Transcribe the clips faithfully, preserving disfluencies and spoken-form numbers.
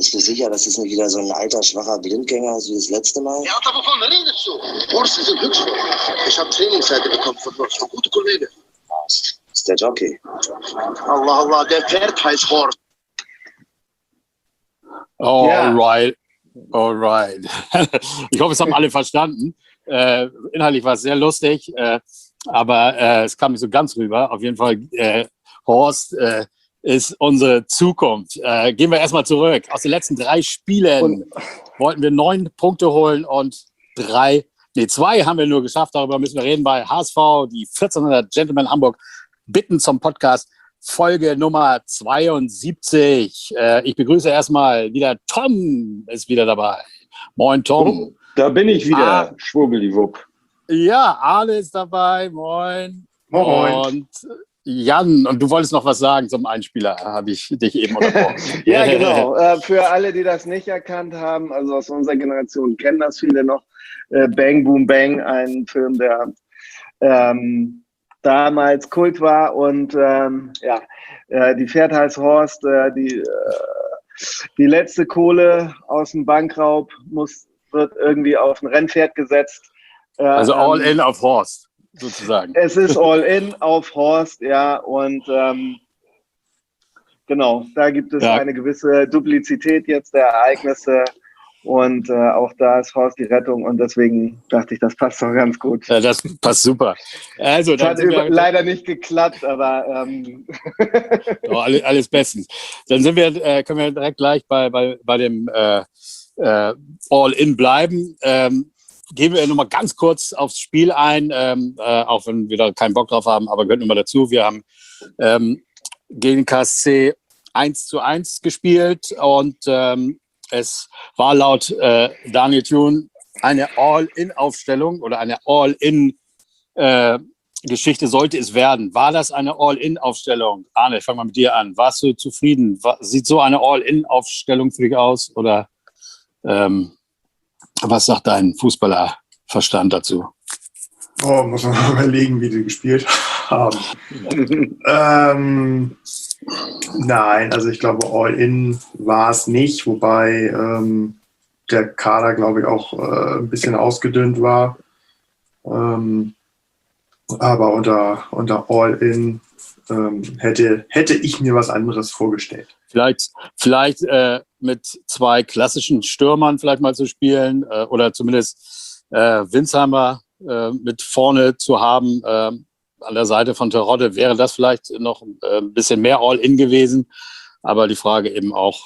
Bist du sicher, dass es nicht wieder so ein alter, schwacher Blindgänger ist wie das letzte Mal? Ja, aber wovon redest du? Horst ist in Glücksburg. Ich habe Trainingsseite bekommen von Horst, von gute Kollege. Horst ist der Jockey. Allah, Allah, der Pferd heißt Horst. Alright, alright. Ich hoffe, es haben alle verstanden. Äh, inhaltlich war es sehr lustig, äh, aber äh, es kam nicht so ganz rüber. Auf jeden Fall, äh, Horst äh, ist unsere Zukunft. Äh, gehen wir erstmal zurück. Aus den letzten drei Spielen und wollten wir neun Punkte holen und drei, nee, zwei haben wir nur geschafft. Darüber müssen wir reden bei H S V, die vierzehnhundert Gentlemen Hamburg bitten zum Podcast. Folge Nummer zweiundsiebzig. Äh, ich begrüße erstmal wieder Tom, ist wieder dabei. Moin, Tom. Oh, da bin ich wieder, ah, Schwubbeliwupp. Ja, Arne ist dabei, moin. Moin. Und Jan, und du wolltest noch was sagen zum Einspieler, habe ich dich eben unterbrochen. Ja, genau. Äh, für alle, die das nicht erkannt haben, also aus unserer Generation kennen das viele noch, äh, Bang Boom Bang, ein Film, der ähm, damals Kult war und ähm, ja, äh, die Pferd heißt Horst, äh, die, äh, die letzte Kohle aus dem Bankraub muss, wird irgendwie auf ein Rennpferd gesetzt. Äh, also all ähm, in auf Horst, sozusagen. Es ist all in auf Horst, ja, und ähm, genau, da gibt es ja eine gewisse Duplizität jetzt der Ereignisse. Und äh, auch da ist Horst die Rettung und deswegen dachte ich, das passt doch ganz gut. Ja, das passt super. Also, das hat über, leider nicht geklappt, aber ähm. oh, alles, alles bestens. Dann sind wir, äh, können wir direkt gleich bei, bei, bei dem äh, äh, All-In bleiben. Ähm, gehen wir nochmal ganz kurz aufs Spiel ein, ähm, äh, auch wenn wir da keinen Bock drauf haben, aber gehört immer dazu. Wir haben ähm, gegen K S C eins zu eins gespielt und ähm, es war laut äh, Daniel Thune eine All-In-Aufstellung oder eine All-In-Geschichte äh, sollte es werden. War das eine All-In-Aufstellung? Arne, ich fange mal mit dir an. Warst du zufrieden? War, sieht so eine All-In-Aufstellung für dich aus? Oder ähm, was sagt dein Fußballerverstand dazu? Oh, muss man mal überlegen, wie die gespielt haben. ähm, nein, also ich glaube, All-In war es nicht, wobei ähm, der Kader, glaube ich, auch äh, ein bisschen ausgedünnt war. Ähm, aber unter, unter All-In ähm, hätte, hätte ich mir was anderes vorgestellt. Vielleicht, vielleicht äh, mit zwei klassischen Stürmern vielleicht mal zu spielen äh, oder zumindest äh, Winsheimer äh, mit vorne zu haben. Äh, an der Seite von Terodde wäre das vielleicht noch äh, ein bisschen mehr All-In gewesen. Aber die Frage eben auch,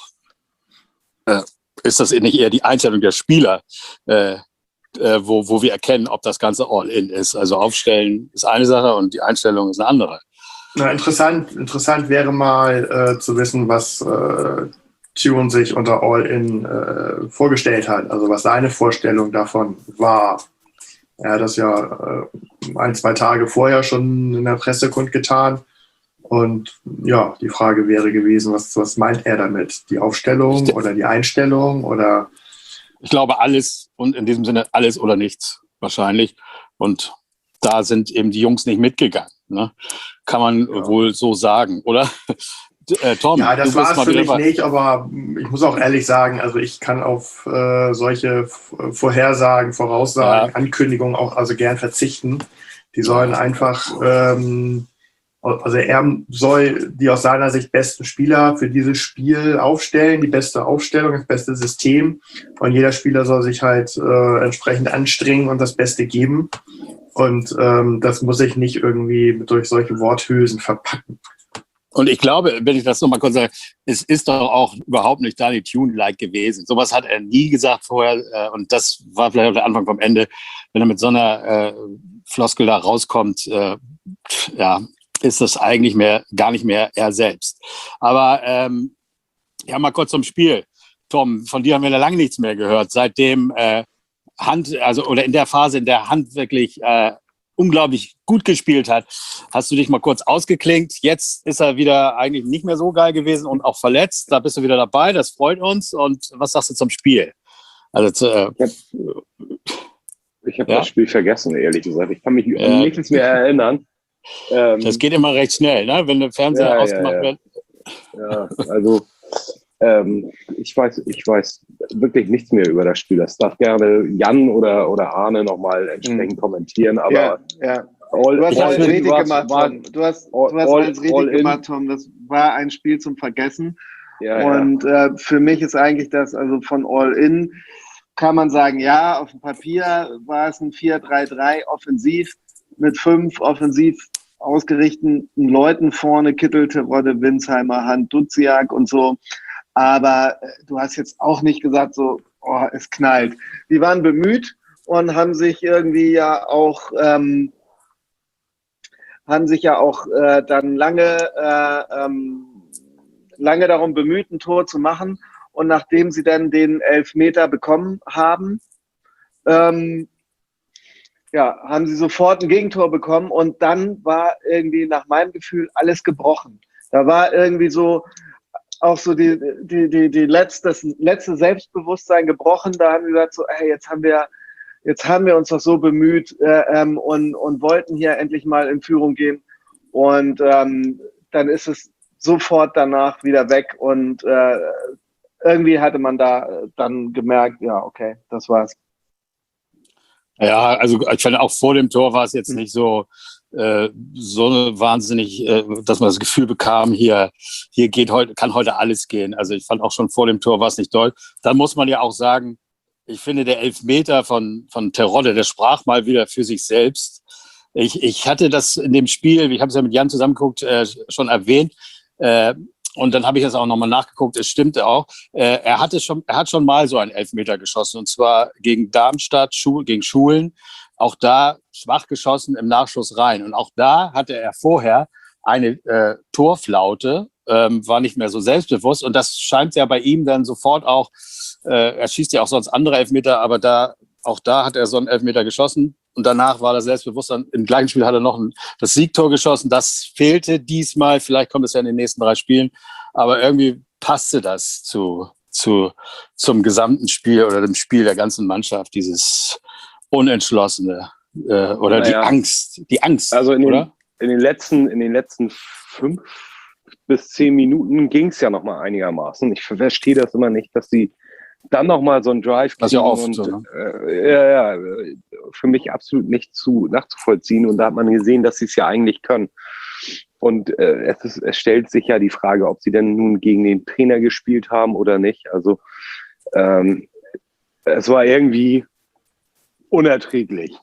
äh, ist das nicht eher die Einstellung der Spieler, äh, äh, wo, wo wir erkennen, ob das Ganze All-In ist. Also aufstellen ist eine Sache und die Einstellung ist eine andere. Na, interessant, interessant wäre mal äh, zu wissen, was äh, Thune sich unter All-In äh, vorgestellt hat. Also was seine Vorstellung davon war. Er hat das ja äh, ein, zwei Tage vorher schon in der Presse kundgetan. Und ja, die Frage wäre gewesen, was, was meint er damit? Die Aufstellung oder die Einstellung oder? Ich glaube alles und in diesem Sinne alles oder nichts wahrscheinlich. Und da sind eben die Jungs nicht mitgegangen. Ne? Kann man ja wohl so sagen, oder? Äh, Tom, ja, das war es für mich bei... nicht, aber ich muss auch ehrlich sagen, also ich kann auf äh, solche Vorhersagen, Voraussagen, ja. Ankündigungen auch also gern verzichten. Die sollen einfach, ähm, also er soll die aus seiner Sicht besten Spieler für dieses Spiel aufstellen, die beste Aufstellung, das beste System, und jeder Spieler soll sich halt äh, entsprechend anstrengen und das Beste geben, und ähm, das muss ich nicht irgendwie durch solche Worthülsen verpacken. Und ich glaube, wenn ich das nochmal kurz sage, es ist doch auch überhaupt nicht Daniel Thune-like gewesen. Sowas hat er nie gesagt vorher. Äh, und das war vielleicht auch der Anfang vom Ende. Wenn er mit so einer äh, Floskel da rauskommt, äh, ja, ist das eigentlich mehr, gar nicht mehr er selbst. Aber ähm, ja, mal kurz zum Spiel. Tom, von dir haben wir ja lange nichts mehr gehört. Seitdem äh, Hand, also oder in der Phase, in der Hand wirklich äh, unglaublich gut gespielt hat, hast du dich mal kurz ausgeklinkt. Jetzt ist er wieder eigentlich nicht mehr so geil gewesen und auch verletzt. Da bist du wieder dabei, das freut uns. Und was sagst du zum Spiel? Also zu, äh, ich habe ich hab ja? das Spiel vergessen, ehrlich gesagt. Ich kann mich an äh, nichts mehr erinnern. Ähm, das geht immer recht schnell, ne? Wenn der Fernseher ja, ausgemacht ja, ja. wird. Ja, also ähm, ich weiß, ich weiß wirklich nichts mehr über das Spiel. Das darf gerne Jan oder, oder Arne nochmal entsprechend mhm. kommentieren, aber ja, ja. All, du hast alles all richtig war, gemacht, war, Tom. Du hast, all, du hast all, alles richtig gemacht, Tom. Das war ein Spiel zum Vergessen. Ja, und ja. Äh, für mich ist eigentlich das, also von All-In kann man sagen, ja, auf dem Papier war es ein vier drei drei offensiv mit fünf offensiv ausgerichteten Leuten vorne, Kittel, Terodde, Winsheimer, Hand, Duziak und so. Aber äh, du hast jetzt auch nicht gesagt, so, oh, es knallt. Die waren bemüht und haben sich irgendwie ja auch ähm, haben sich ja auch äh, dann lange äh, ähm, lange darum bemüht, ein Tor zu machen. Und nachdem sie dann den Elfmeter bekommen haben, ähm, ja, haben sie sofort ein Gegentor bekommen. Und dann war irgendwie nach meinem Gefühl alles gebrochen. Da war irgendwie so auch so die, die, die, die letzte, das letzte Selbstbewusstsein gebrochen. Da haben wir gesagt, so, hey, jetzt haben wir, jetzt haben wir uns doch so bemüht äh, ähm, und, und wollten hier endlich mal in Führung gehen. Und ähm, dann ist es sofort danach wieder weg und äh, irgendwie hatte man da dann gemerkt, ja, okay, das war's. Ja, also ich finde auch vor dem Tor war es jetzt nicht so äh, so eine wahnsinnig, äh, dass man das Gefühl bekam, hier hier geht heute kann heute alles gehen. Also ich fand auch schon vor dem Tor war es nicht doll. Dann muss man ja auch sagen, ich finde der Elfmeter von von Terodde, der sprach mal wieder für sich selbst. Ich ich hatte das in dem Spiel, ich habe es ja mit Jan zusammengeguckt, äh, schon erwähnt. Äh, und dann habe ich das auch nochmal nachgeguckt, es stimmte auch. Äh, er hatte schon, er hat schon mal so einen Elfmeter geschossen, und zwar gegen Darmstadt, Schu- gegen Schulen. Auch da schwach geschossen im Nachschuss rein. Und auch da hatte er vorher eine äh, Torflaute, ähm, war nicht mehr so selbstbewusst. Und das scheint ja bei ihm dann sofort auch, äh, er schießt ja auch sonst andere Elfmeter, aber da auch da hat er so einen Elfmeter geschossen. Und danach war das Selbstbewusstsein. Im gleichen Spiel hat er noch ein, das Siegtor geschossen. Das fehlte diesmal. Vielleicht kommt es ja in den nächsten drei Spielen. Aber irgendwie passte das zu, zu, zum gesamten Spiel oder dem Spiel der ganzen Mannschaft. Dieses Unentschlossene äh, oder naja. die Angst. Die Angst, also in oder? Den, in, den letzten, in den letzten fünf bis zehn Minuten ging es ja noch mal einigermaßen. Ich verstehe das immer nicht, dass sie dann nochmal so ein Drive das ist ja oft und, so, ne? äh, ja, ja, für mich absolut nicht zu nachzuvollziehen. Und da hat man gesehen, dass sie es ja eigentlich können. Und äh, es, ist, es stellt sich ja die Frage, ob sie denn nun gegen den Trainer gespielt haben oder nicht. Also ähm, es war irgendwie unerträglich.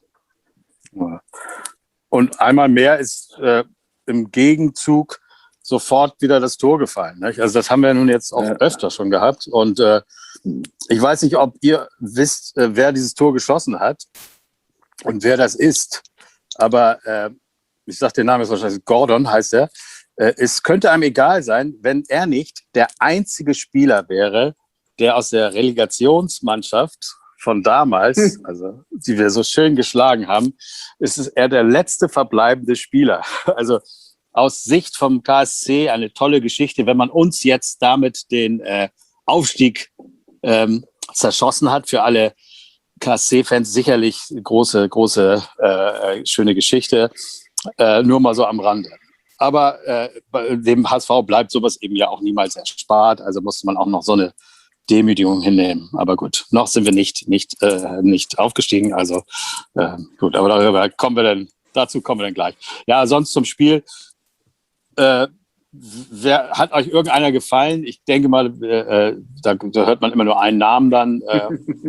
Und einmal mehr ist äh, im Gegenzug sofort wieder das Tor gefallen. Nicht? Also das haben wir nun jetzt auch ja. öfter schon gehabt. Und äh, ich weiß nicht, ob ihr wisst, äh, wer dieses Tor geschossen hat und wer das ist. Aber äh, ich sage den Namen jetzt wahrscheinlich, Gordon heißt er. Äh, es könnte einem egal sein, wenn er nicht der einzige Spieler wäre, der aus der Relegationsmannschaft von damals, also die wir so schön geschlagen haben, ist es er der letzte verbleibende Spieler. Also aus Sicht vom K S C eine tolle Geschichte, wenn man uns jetzt damit den äh, Aufstieg ähm, zerschossen hat. Für alle K S C-Fans sicherlich große, große, äh, schöne Geschichte. Äh, nur mal so am Rande. Aber äh, bei dem H S V bleibt sowas eben ja auch niemals erspart. Also musste man auch noch so eine Demütigung hinnehmen. Aber gut, noch sind wir nicht, nicht, äh, nicht aufgestiegen. Also äh, gut, aber darüber kommen wir dann, dazu kommen wir dann gleich. Ja, sonst zum Spiel. Äh, wer, hat euch irgendeiner gefallen? Ich denke mal, äh, da, da hört man immer nur einen Namen dann. Äh,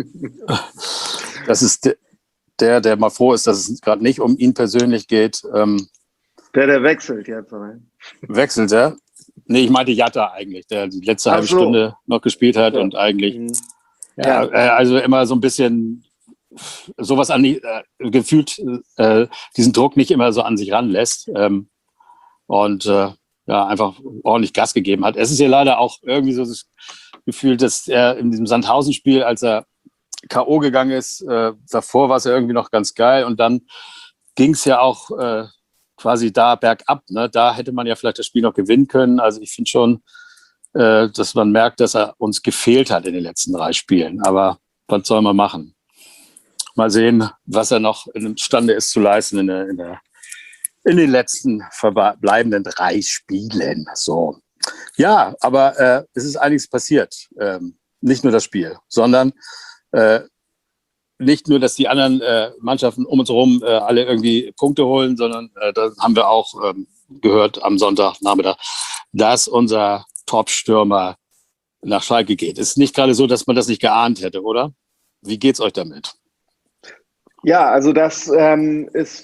das ist de, der, der mal froh ist, dass es gerade nicht um ihn persönlich geht. Ähm, der, der wechselt jetzt. Oder? Wechselt er? Nee, ich meinte Jatta eigentlich, der die letzte Ach halbe so. Stunde noch gespielt hat ja. und eigentlich mhm. ja, ja. also immer so ein bisschen sowas an die, äh, gefühlt äh, diesen Druck nicht immer so an sich ranlässt. Ähm, und äh, ja, einfach ordentlich Gas gegeben hat. Es ist ja leider auch irgendwie so das Gefühl, dass er in diesem Sandhausen-Spiel, als er K O gegangen ist, äh, davor war es ja irgendwie noch ganz geil und dann ging es ja auch äh, quasi da bergab. Ne? Da hätte man ja vielleicht das Spiel noch gewinnen können. Also ich finde schon, äh, dass man merkt, dass er uns gefehlt hat in den letzten drei Spielen. Aber was soll man machen? Mal sehen, was er noch imstande ist zu leisten in der, in der in den letzten verbleibenden drei Spielen. So. Ja, aber äh, es ist einiges passiert. Ähm, nicht nur das Spiel, sondern äh, nicht nur, dass die anderen äh, Mannschaften um uns herum äh, alle irgendwie Punkte holen, sondern äh, da haben wir auch ähm, gehört am Sonntagnachmittag, dass unser Top-Stürmer nach Schalke geht. Ist nicht gerade so, dass man das nicht geahnt hätte, oder? Wie geht's euch damit? Ja, also das ähm, ist,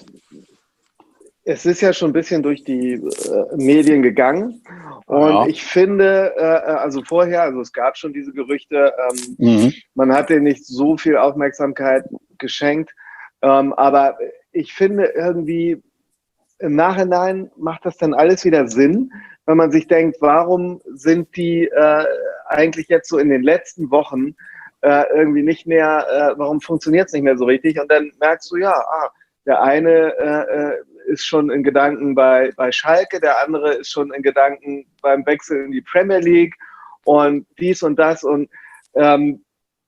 es ist ja schon ein bisschen durch die äh, Medien gegangen. Und Ja. ich finde, äh, also vorher, also es gab schon diese Gerüchte, ähm, Mhm. man hat denen nicht so viel Aufmerksamkeit geschenkt. Ähm, aber ich finde irgendwie, im Nachhinein macht das dann alles wieder Sinn, wenn man sich denkt, warum sind die äh, eigentlich jetzt so in den letzten Wochen äh, irgendwie nicht mehr, äh, warum funktioniert es nicht mehr so richtig? Und dann merkst du, ja, ah, der eine äh, ist schon in Gedanken bei, bei Schalke, der andere ist schon in Gedanken beim Wechsel in die Premier League und dies und das. Und ähm,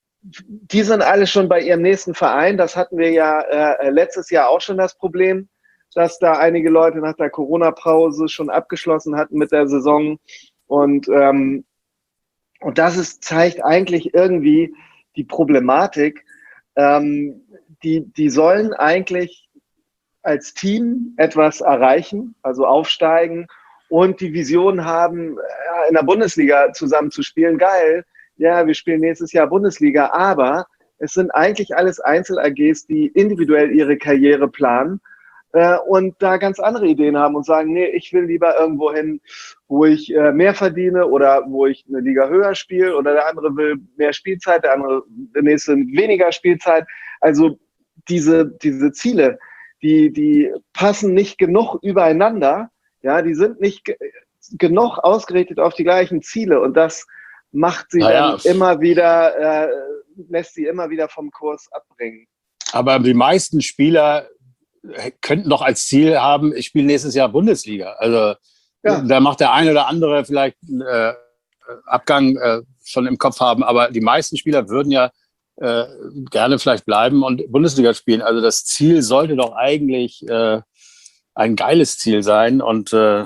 die sind alle schon bei ihrem nächsten Verein. Das hatten wir ja äh, letztes Jahr auch schon das Problem, dass da einige Leute nach der Corona-Pause schon abgeschlossen hatten mit der Saison. Und, ähm, und das ist, zeigt eigentlich irgendwie die Problematik. Ähm, die, die sollen eigentlich als Team etwas erreichen, also aufsteigen und die Vision haben, in der Bundesliga zusammen zu spielen. Geil, ja, wir spielen nächstes Jahr Bundesliga, aber es sind eigentlich alles Einzel-A Gs, die individuell ihre Karriere planen äh, und da ganz andere Ideen haben und sagen, nee, ich will lieber irgendwo hin, wo ich äh, mehr verdiene oder wo ich eine Liga höher spiele, oder der andere will mehr Spielzeit, der andere, der nächste weniger Spielzeit. Also diese, diese Ziele, die, die passen nicht genug übereinander, ja, die sind nicht ge- genug ausgerichtet auf die gleichen Ziele, und das macht sie Naja. dann immer wieder, äh, lässt sie immer wieder vom Kurs abbringen. Aber die meisten Spieler könnten doch als Ziel haben, ich spiele nächstes Jahr Bundesliga. Also Ja. da macht der eine oder andere vielleicht einen äh, Abgang äh, schon im Kopf haben, aber die meisten Spieler würden ja äh, gerne vielleicht bleiben und Bundesliga spielen. Also das Ziel sollte doch eigentlich äh, ein geiles Ziel sein, und, äh,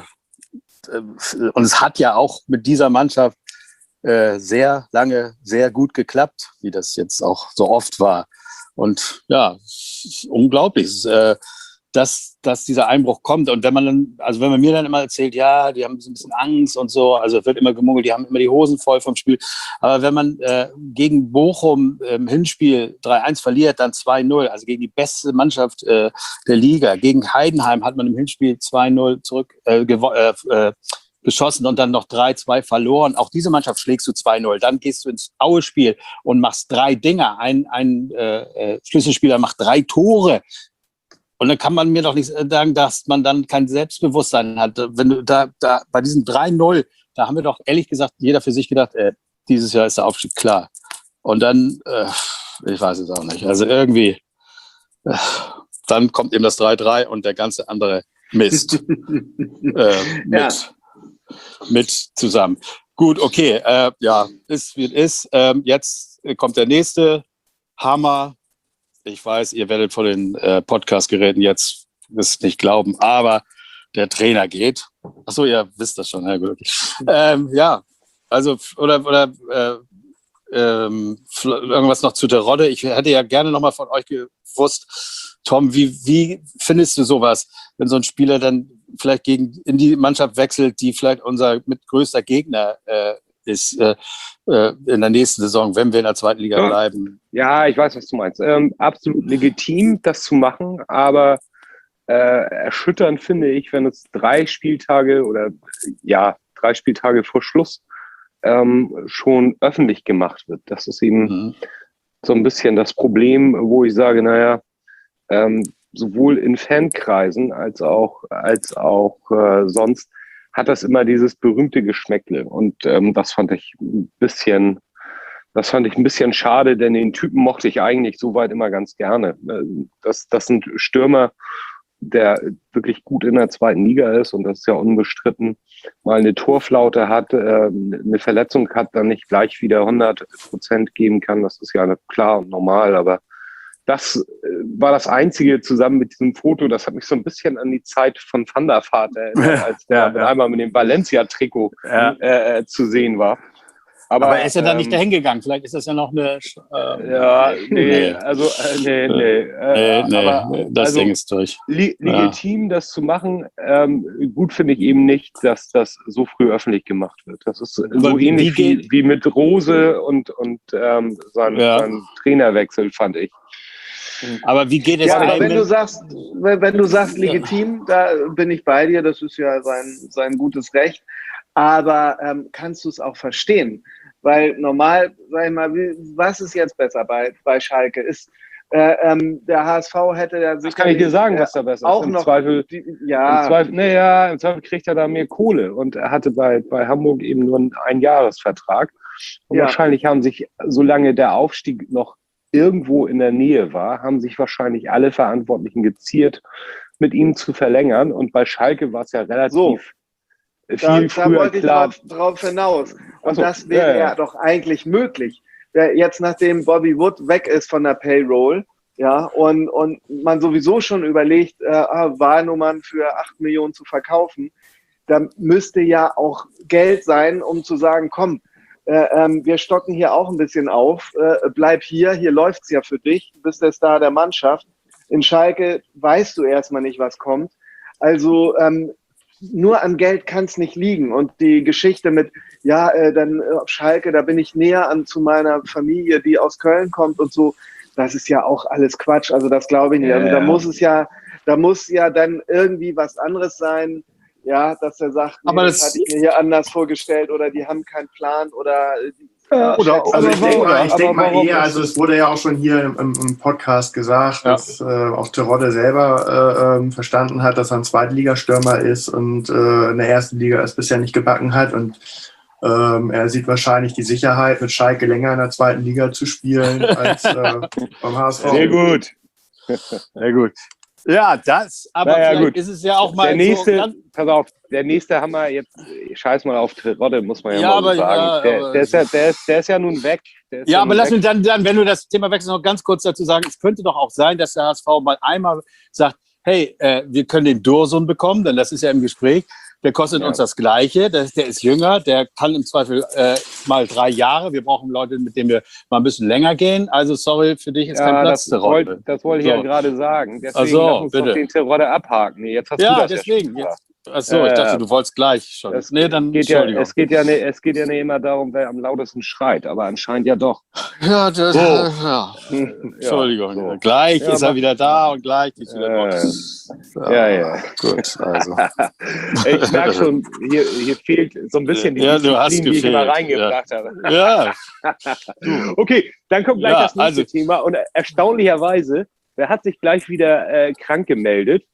und es hat ja auch mit dieser Mannschaft äh, sehr lange sehr gut geklappt, wie das jetzt auch so oft war. Und ja, es ist unglaublich, es ist, äh, dass, dass dieser Einbruch kommt. Und wenn man dann, also wenn man mir dann immer erzählt, ja, die haben so ein bisschen Angst und so, also es wird immer gemungelt, die haben immer die Hosen voll vom Spiel. Aber wenn man äh, gegen Bochum im Hinspiel drei eins verliert, dann zwei null, also gegen die beste Mannschaft äh, der Liga. Gegen Heidenheim hat man im Hinspiel zwei null zurück äh, gewo- äh, äh, geschossen und dann noch drei zwei verloren. Auch diese Mannschaft schlägst du zwei null. Dann gehst du ins Aue-Spiel und machst drei Dinger. Ein, ein äh, Schlüsselspieler macht drei Tore. Und dann kann man mir doch nicht sagen, dass man dann kein Selbstbewusstsein hat. Wenn du da, da bei diesem drei null, da haben wir doch ehrlich gesagt jeder für sich gedacht, äh, dieses Jahr ist der Aufstieg klar. Und dann, äh, ich weiß es auch nicht. Also irgendwie, äh, dann kommt eben das drei drei und der ganze andere Mist äh, mit, Ja. mit zusammen. Gut, okay, äh, ja, ist wie es ist. Ähm, jetzt kommt der nächste Hammer. Ich weiß, ihr werdet vor den äh, Podcast-Geräten jetzt es nicht glauben, aber der Trainer geht. Ach so, ihr wisst das schon. Ja, gut. Ähm, ja, also oder oder äh, ähm, irgendwas noch zu der Rodde. Ich hätte ja gerne noch mal von euch gewusst, Tom, wie wie findest du sowas, wenn so ein Spieler dann vielleicht gegen in die Mannschaft wechselt, die vielleicht unser mit größter Gegner äh, ist äh, äh, in der nächsten Saison, wenn wir in der zweiten Liga Ja. bleiben? Ja, ich weiß, was du meinst. Ähm, absolut legitim, das zu machen, aber äh, erschütternd finde ich, wenn es drei Spieltage oder ja, drei Spieltage vor Schluss ähm, schon öffentlich gemacht wird. Das ist eben Mhm. so ein bisschen das Problem, wo ich sage, naja, ähm, sowohl in Fankreisen als auch, als auch äh, sonst hat das immer dieses berühmte Geschmäckle. Und ähm, das fand ich ein bisschen, das fand ich ein bisschen schade, denn den Typen mochte ich eigentlich soweit immer ganz gerne. Das, das sind Stürmer, der wirklich gut in der zweiten Liga ist, und das ist ja unbestritten, mal eine Torflaute hat, äh, eine Verletzung hat, dann nicht gleich wieder hundert Prozent geben kann. Das ist ja klar und normal, aber das äh, war das Einzige zusammen mit diesem Foto, das hat mich so ein bisschen an die Zeit von Van der Vaart erinnert, als der Ja, mit ja. einmal mit dem Valencia-Trikot Ja. äh, äh, zu sehen war. Aber, Aber er ist ja dann nicht ähm, dahin gegangen. Vielleicht ist das ja noch eine. Äh, Ja, nee, nee. also äh, nee, nee. Äh, Nee, nee, aber, nee, das also, Ding ist durch. li- legitim, das zu machen. Ähm, gut finde ich eben nicht, dass das so früh öffentlich gemacht wird. Das ist so Aber wie- ähnlich wie wie, geht- wie mit Rose und, und ähm, sein, Ja. sein Trainerwechsel, fand ich. Aber wie geht es Ja, aber einem, wenn du sagst, wenn, wenn du sagst legitim, da bin ich bei dir, das ist ja sein, sein gutes Recht. Aber ähm, kannst du es auch verstehen? Weil normal, sag ich mal, wie, was ist jetzt besser bei, bei Schalke? Ist äh, ähm, der H S V hätte ja Das kann ich dir sagen, äh, was da besser auch ist. Im noch Zweifel, die, im ja, Zweifel, naja, im Zweifel kriegt er da mehr Kohle. Und er hatte bei, bei Hamburg eben nur einen Einjahresvertrag. Und Ja. wahrscheinlich haben sich, solange der Aufstieg noch irgendwo in der Nähe war, haben sich wahrscheinlich alle Verantwortlichen geziert, mit ihm zu verlängern. Und bei Schalke war es ja relativ So. viel da, da früher wollte ich klar. drauf, drauf hinaus. Und Ach so, das wäre ja, ja, ja. doch eigentlich möglich. Der, jetzt, nachdem Bobby Wood weg ist von der Payroll, ja, und, und man sowieso schon überlegt, äh, ah, Wahlnummern für acht Millionen zu verkaufen, da müsste ja auch Geld sein, um zu sagen, komm, äh, ähm, wir stocken hier auch ein bisschen auf, äh, bleib hier, hier läuft's ja für dich, du bist der Star der Mannschaft. In Schalke weißt du erstmal nicht, was kommt. Also ähm, nur an Geld kann es nicht liegen. Und die Geschichte mit, ja, äh, dann äh, auf Schalke, da bin ich näher an zu meiner Familie, die aus Köln kommt und so, das ist ja auch alles Quatsch. Also das glaube ich nicht. Also da Ja. muss es ja, da muss ja dann irgendwie was anderes sein, ja, dass er sagt, nee, Aber das, das- hatte ich mir hier anders vorgestellt oder die haben keinen Plan oder äh, die, Ja, schätzen oder- Also das ich Aber denke warum- mal, ich aber denk mal warum eher, ist- also es wurde ja auch schon hier im, im Podcast gesagt, Ja. dass äh, auch Terodde selber äh, ähm, verstanden hat, dass er ein Zweitligastürmer ist und äh, in der ersten Liga es bisher nicht gebacken hat und ähm, er sieht wahrscheinlich die Sicherheit, mit Schalke länger in der zweiten Liga zu spielen als äh, beim H S V. Sehr gut. Sehr gut. Ja, das, aber Naja, vielleicht gut. ist es ja auch mal Der nächste, so ganz, pass auf, der nächste haben wir jetzt, scheiß mal auf Terodde, muss man ja, Ja, mal aber- so sagen. ja, der, aber- der, ist ja, der, ist, der ist ja nun weg. Der ist Ja, aber nun lass weg. mich dann, dann, wenn du das Thema wechselst, noch ganz kurz dazu sagen, es könnte doch auch sein, dass der H S V mal einmal sagt, hey, äh, wir können den Dursun bekommen, denn das ist ja im Gespräch, der kostet Ja. uns das Gleiche, der, der ist jünger, der kann im Zweifel äh, mal drei Jahre, wir brauchen Leute, mit denen wir mal ein bisschen länger gehen, also sorry, für dich ist kein Ja, Platz, das der wollte Rolle. das wollte ich So. ja gerade sagen. Deswegen Ach so, lass uns bitte. doch den Terodde abhaken. Nee, jetzt hast du Ja, das deswegen. Ja schon Achso, ich Äh, dachte, du wolltest gleich schon. Das Nee, dann geht ja, Entschuldigung. es, geht ja nicht, es geht ja nicht immer darum, wer am lautesten schreit, aber anscheinend ja doch. Ja, das, So. ja. Ja, Entschuldigung. so. Gleich Ja, ist er aber- wieder da und gleich ist wieder Äh, dort. ja, ja. Gut, also. Ich merke schon, hier, hier fehlt so ein bisschen die Ja, du hast Disziplin, die ich immer gefehlt, reingebracht habe. Ja, Okay, dann kommt gleich Ja, das nächste also- Thema. Und erstaunlicherweise, wer hat sich gleich wieder äh, krank gemeldet?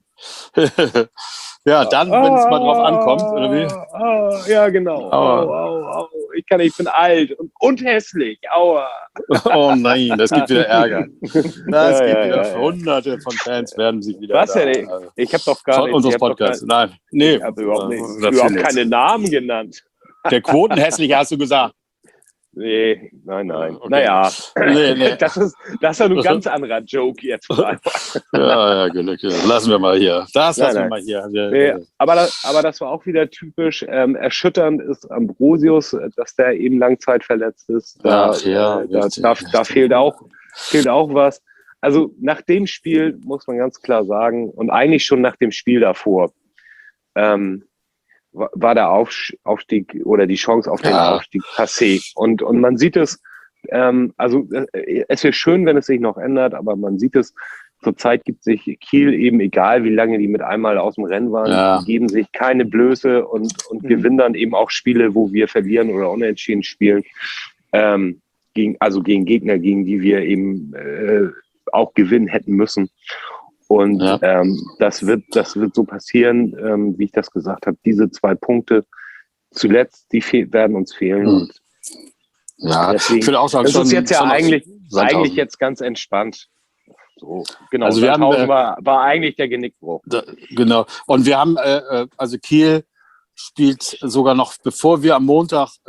ja, dann, wenn es mal drauf ankommt, oder wie? Ah, ja, genau. Aua. Au, au, au. Ich kann, ich bin alt und, und hässlich. Aua. Oh nein, das gibt wieder Ärger. Das Ja, gibt ja, wieder ja, ja. Hunderte von Fans werden sich wieder. Was da, denn? äh, Ich habe doch gar Von nicht. unseres ich hab doch Podcasts. gar- Nein, nee. Ich habe überhaupt, nicht, äh, überhaupt Philipp. keine Namen genannt. Der Quotenhässliche hast du gesagt. Nee, nein, nein. Okay. Naja, Nee, nee. das ist, das ist ja ein ganz anderer Joke jetzt. Ja, ja, genau. Lassen wir mal hier. Das Nein, lassen wir nein. mal hier. Wir, Nee, aber, das, aber das war auch wieder typisch. Ähm, erschütternd ist Ambrosius, äh, dass der eben langzeitverletzt ist. Da, Ach ja, äh, da, richtig, da, richtig. da fehlt, auch, fehlt auch was. Also nach dem Spiel muss man ganz klar sagen, und eigentlich schon nach dem Spiel davor, ähm, wa- war der Aufsch- Aufstieg oder die Chance auf den Ja. Aufstieg passé. Und, und man sieht es, ähm, also äh, es wäre schön, wenn es sich noch ändert, aber man sieht es, zurzeit gibt sich Kiel eben, egal wie lange die mit einmal aus dem Rennen waren, Ja. die geben sich keine Blöße und, und Mhm. gewinnen dann eben auch Spiele, wo wir verlieren oder unentschieden spielen, ähm, gegen, also gegen Gegner, gegen die wir eben äh, auch gewinnen hätten müssen. Und Ja. ähm, das wird, das wird so passieren, ähm, wie ich das gesagt habe. Diese zwei Punkte zuletzt, die fehl, werden uns fehlen. Mhm. Und Ja, deswegen- ich würde auch sagen, das schon, ist jetzt ja schon auf eigentlich, Sandhausen. eigentlich jetzt ganz entspannt. So, genau. Also wir haben, Sandhausen äh, war, war eigentlich der Genickbruch. Da, genau. Und wir haben, äh, äh, also Kiel spielt sogar noch, bevor wir am Montag ähm,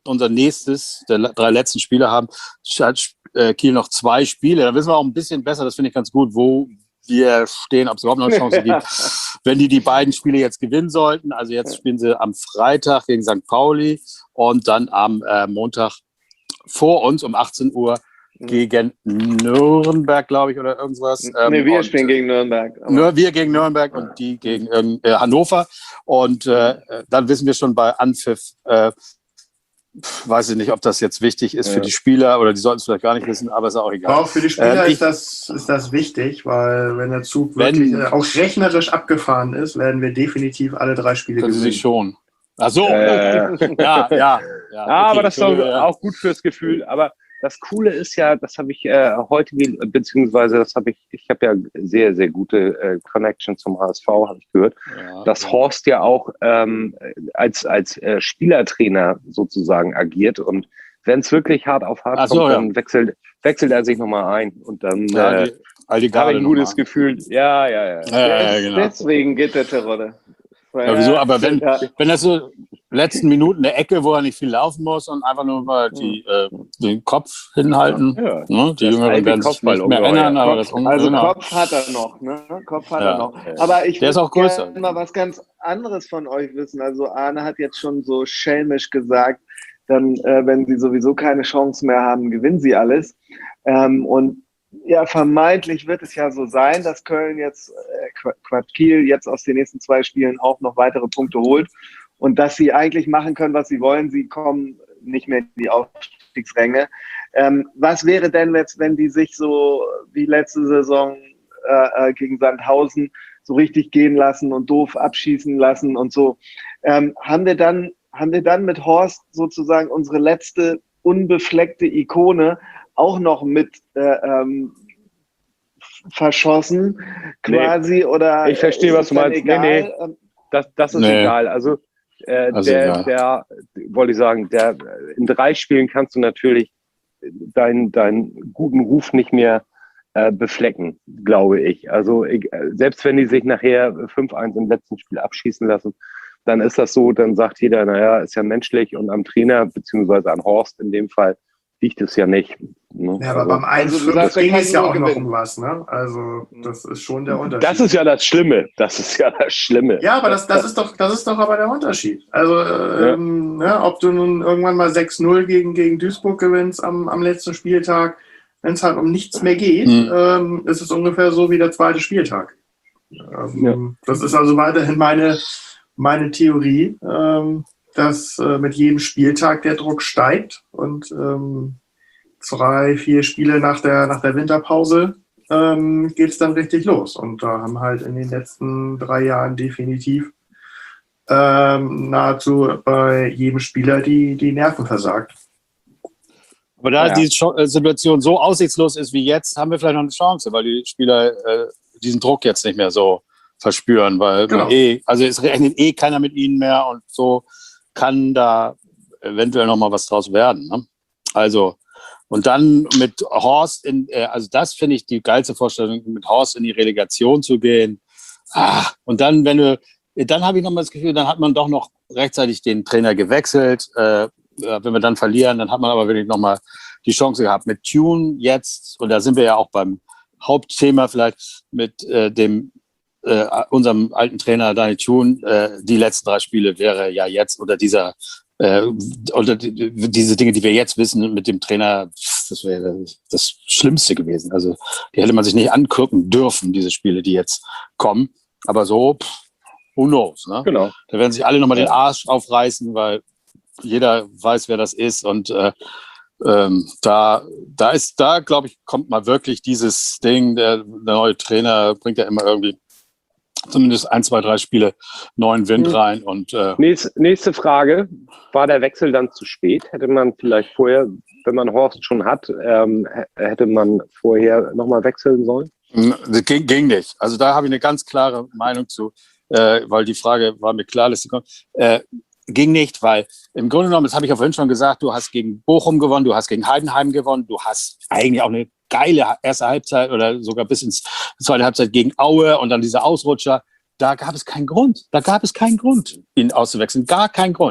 unser nächstes, der drei letzten Spiele haben, hat äh, Kiel noch zwei Spiele. Da wissen wir auch ein bisschen besser, das finde ich ganz gut, wo wir stehen, ob es überhaupt noch eine Chance gibt. Wenn die die beiden Spiele jetzt gewinnen sollten, also jetzt spielen sie am Freitag gegen Sankt Pauli und dann am äh, Montag vor uns um achtzehn Uhr gegen Nürnberg, glaube ich, oder irgendwas. Ähm, nee, wir und, spielen gegen Nürnberg. Nur wir gegen Nürnberg und die gegen äh, Hannover. Und äh, dann wissen wir schon bei Anpfiff, äh, weiß ich nicht, ob das jetzt wichtig ist ja. für die Spieler oder die sollten es vielleicht gar nicht wissen, aber ist auch egal. Auch für die Spieler ähm, ich, ist, das, ist das wichtig, weil wenn der Zug wenn, wirklich äh, auch rechnerisch abgefahren ist, werden wir definitiv alle drei Spiele können gewinnen. Sie sich schon. Ach so, äh, ja, ja. Ja, ja okay, aber das ist doch ja. auch gut fürs Gefühl. Aber das Coole ist ja, das habe ich äh, heute, beziehungsweise das habe ich, ich habe ja sehr, sehr gute äh, Connection zum H S V, habe ich gehört, ja, dass Horst ja auch ähm, als, als äh, Spielertrainer sozusagen agiert und wenn es wirklich hart auf hart so, kommt, ja. dann wechselt, wechselt er sich nochmal ein und dann ja, äh, habe ich ein gutes mal. Gefühl. Ja, ja, ja. ja, ja genau. Deswegen geht der Terodde. Ja, wieso? Aber wenn, ja. wenn das so letzten Minuten eine Ecke, wo er nicht viel laufen muss und einfach nur mal die, äh, den Kopf hinhalten, ja. ne? Die Jüngeren werden sich nicht mehr ändern, aber das Also genau. Kopf hat er noch, ne? Kopf hat ja. er noch. Aber ich würde gerne mal was ganz anderes von euch wissen. Also Arne hat jetzt schon so schelmisch gesagt, dann, äh, wenn sie sowieso keine Chance mehr haben, gewinnen sie alles. Ähm, und ja, vermeintlich wird es ja so sein, dass Köln jetzt, äh, Quatsch, Kiel jetzt aus den nächsten zwei Spielen auch noch weitere Punkte holt und dass sie eigentlich machen können, was sie wollen. Sie kommen nicht mehr in die Aufstiegsränge. Ähm, was wäre denn jetzt, wenn die sich so wie letzte Saison äh, gegen Sandhausen so richtig gehen lassen und doof abschießen lassen und so? Ähm, haben wir dann, haben wir dann mit Horst sozusagen unsere letzte unbefleckte Ikone auch noch mit äh, ähm, verschossen, quasi, nee, oder? Ich verstehe, was du meinst. Nee, nee, das, das ist nee. egal. Also, äh, also der, egal. der, wollte ich sagen, der, in drei Spielen kannst du natürlich deinen, deinen guten Ruf nicht mehr äh, beflecken, glaube ich. Also, ich, selbst wenn die sich nachher fünf eins im letzten Spiel abschießen lassen, dann ist das so, dann sagt jeder, naja, ist ja menschlich und am Trainer, beziehungsweise an Horst in dem Fall, liegt es ja nicht. Ne? Ja, aber also, beim eins fünf also, ging es ja auch gewinnen. Noch um was, ne? Also das ist schon der Unterschied. Das ist ja das Schlimme. Das ist ja das Schlimme. Ja, aber das, das ist doch, das ist doch aber der Unterschied. Also ja. ähm, ne, ob du nun irgendwann mal sechs null gegen, gegen Duisburg gewinnst am, am letzten Spieltag, wenn es halt um nichts mehr geht, mhm. ähm, ist es ungefähr so wie der zweite Spieltag. Ähm, ja. Das ist also weiterhin meine, meine Theorie. Ähm, dass äh, mit jedem Spieltag der Druck steigt und ähm, drei, vier Spiele nach der, nach der Winterpause ähm, geht es dann richtig los. Und da haben halt in den letzten drei Jahren definitiv ähm, nahezu bei jedem Spieler die, die Nerven versagt. Aber da ja. die Situation so aussichtslos ist wie jetzt, haben wir vielleicht noch eine Chance, weil die Spieler äh, diesen Druck jetzt nicht mehr so verspüren, weil genau. eh, also es rechnet eh keiner mit ihnen mehr und so kann da eventuell noch mal was draus werden. Ne? Also, und dann mit Horst, in, äh, also das finde ich die geilste Vorstellung, mit Horst in die Relegation zu gehen. Ah, und dann, wenn du, dann habe ich noch mal das Gefühl, dann hat man doch noch rechtzeitig den Trainer gewechselt. Äh, wenn wir dann verlieren, dann hat man aber wirklich noch mal die Chance gehabt. Mit Tune jetzt, und da sind wir ja auch beim Hauptthema vielleicht mit äh, dem Äh, unserem alten Trainer Daniel Thune, äh, die letzten drei Spiele wäre ja jetzt unter dieser äh, unter die, diese Dinge, die wir jetzt wissen mit dem Trainer, das wäre das Schlimmste gewesen. Also die hätte man sich nicht angucken dürfen, diese Spiele, die jetzt kommen. Aber so, pff, who knows, ne? Genau. Da werden sich alle nochmal den Arsch aufreißen, weil jeder weiß, wer das ist und äh, Ähm, da, da ist, da glaube ich, kommt mal wirklich dieses Ding, der, der neue Trainer bringt ja immer irgendwie zumindest ein, zwei, drei Spiele neuen Wind mhm. rein. Und äh, nächste, nächste Frage, war der Wechsel dann zu spät? Hätte man vielleicht vorher, wenn man Horst schon hat, ähm, hätte man vorher nochmal wechseln sollen? Das ging, ging nicht. Also da habe ich eine ganz klare Meinung zu, äh, weil die Frage war mir klar, dass sie kommt. Äh, ging nicht, weil im Grunde genommen, das habe ich ja vorhin schon gesagt, du hast gegen Bochum gewonnen, du hast gegen Heidenheim gewonnen, du hast eigentlich auch eine geile erste Halbzeit oder sogar bis ins zweite Halbzeit gegen Aue und dann diese Ausrutscher. Da gab es keinen Grund. Da gab es keinen Grund, ihn auszuwechseln. Gar keinen Grund.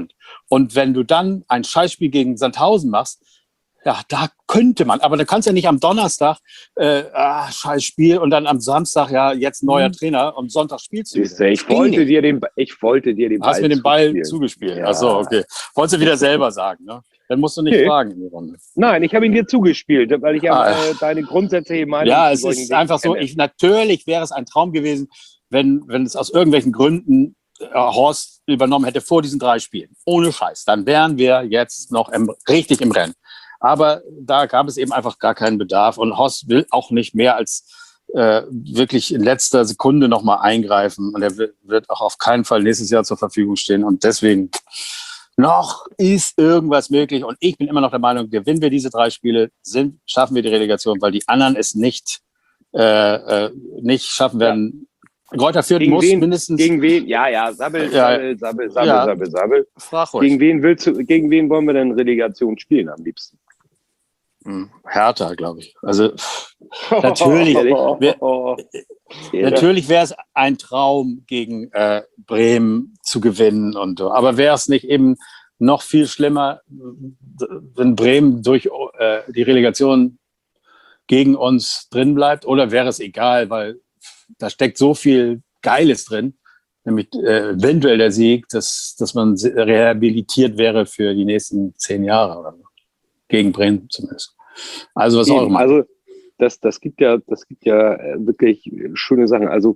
Und wenn du dann ein Scheißspiel gegen Sandhausen machst, ja, da könnte man, aber da kannst du ja nicht am Donnerstag äh, ah, scheiß Spiel und dann am Samstag, ja, jetzt neuer Mhm. Trainer und Sonntag spielst du. Siehst du, ich Das ging wollte nicht. dir den, ich wollte dir den Ball Hast mir den Ball zuspielen. zugespielt. Ja. Ach so, okay. Wolltest du wieder selber sagen, ne? Dann musst du nicht Nee. fragen in die Runde. Nein, ich habe ihn dir zugespielt, weil ich ja Ah. äh, deine grundsätzliche Meinung Ja, zu es solchen ist Dingen einfach so, kenne. ich, natürlich wäre es ein Traum gewesen, wenn, wenn es aus irgendwelchen Gründen äh, Horst übernommen hätte vor diesen drei Spielen. Ohne Scheiß. Dann wären wir jetzt noch im, richtig im Rennen. Aber da gab es eben einfach gar keinen Bedarf. Und Horst will auch nicht mehr als äh, wirklich in letzter Sekunde nochmal eingreifen. Und er wird, wird auch auf keinen Fall nächstes Jahr zur Verfügung stehen. Und deswegen noch ist irgendwas möglich. Und ich bin immer noch der Meinung, gewinnen wir diese drei Spiele, sind, schaffen wir die Relegation, weil die anderen es nicht, äh, äh, nicht schaffen werden. Greuther Fürth Gegen muss wen, mindestens... gegen wen? Ja, ja, sabbel, Ja. sabbel, sabbel, sabbel, Ja. sabbel, sabbel. Frag ruhig. Gegen wen willst du, gegen wen wollen wir denn Relegation spielen am liebsten? Hm, Hertha, glaube ich. Also pff, Natürlich. Wer, natürlich wäre es ein Traum, gegen äh, Bremen zu gewinnen. Und, so. Aber wäre es nicht eben noch viel schlimmer, wenn Bremen durch äh, die Relegation gegen uns drin bleibt? Oder wäre es egal, weil da steckt so viel Geiles drin, nämlich äh, eventuell der Sieg, dass, dass man rehabilitiert wäre für die nächsten zehn Jahre oder so. Gegen Bremen zumindest. Also was auch immer. Also das, das gibt ja, das gibt ja wirklich schöne Sachen. Also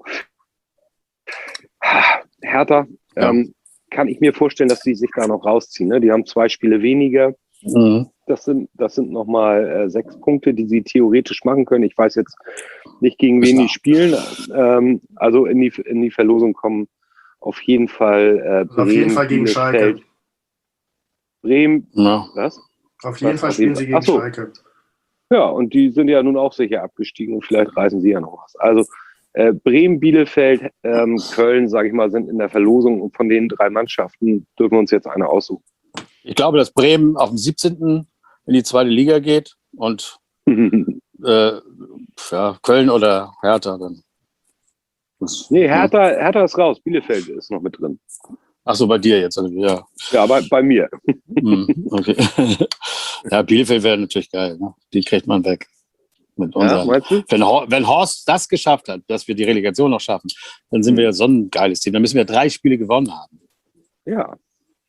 Hertha, Ja. ähm, kann ich mir vorstellen, dass die sich da noch rausziehen. Ne? Die haben zwei Spiele weniger. Mhm. Das sind, das sind nochmal äh, sechs Punkte, die sie theoretisch machen können. Ich weiß jetzt nicht, gegen wen die spielen. Ähm, also in die, in die Verlosung kommen auf jeden Fall äh, Bremen, Auf jeden Fall gegen Schalke. Bielefeld. Bremen, Ja. was? Auf jeden Was? Fall Auf spielen jeden sie Fall. gegen Ach so. Schalke. Ja, und die sind ja nun auch sicher abgestiegen und vielleicht reißen sie ja noch was. Also äh, Bremen, Bielefeld, ähm, Köln, sage ich mal, sind in der Verlosung und von den drei Mannschaften dürfen wir uns jetzt eine aussuchen. Ich glaube, dass Bremen auf dem siebzehnten in die zweite Liga geht und äh, ja, Köln oder Hertha dann. Das, Nee, Hertha, Hertha ist raus, Bielefeld ist noch mit drin. Ach so, bei dir jetzt. Also, ja. Ja, bei, bei mir. Hm, okay. Ja, Bielefeld wäre natürlich geil. Ne? Die kriegt man weg. Mit Ja, unseren. meinst du? Wenn, Hor- wenn Horst das geschafft hat, dass wir die Relegation noch schaffen, dann sind wir ja so ein geiles Team. Dann müssen wir drei Spiele gewonnen haben. Ja.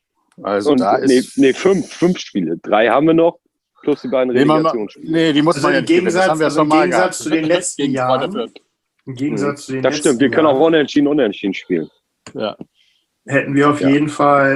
Also Und, da nee, ist. nee, fünf, fünf Spiele. Drei haben wir noch, plus die beiden Nee, man, Relegationsspiele. nee, die muss Also man ja im nicht gewinnen. Das Gegensatz- haben wir also schon im mal Gegensatz gehabt. zu den letzten Gegen Jahren. Greuther Fürth. Im Gegensatz zu den Das letzten stimmt, wir können Jahren auch unentschieden, unentschieden spielen. Ja. hätten wir auf Ja. jeden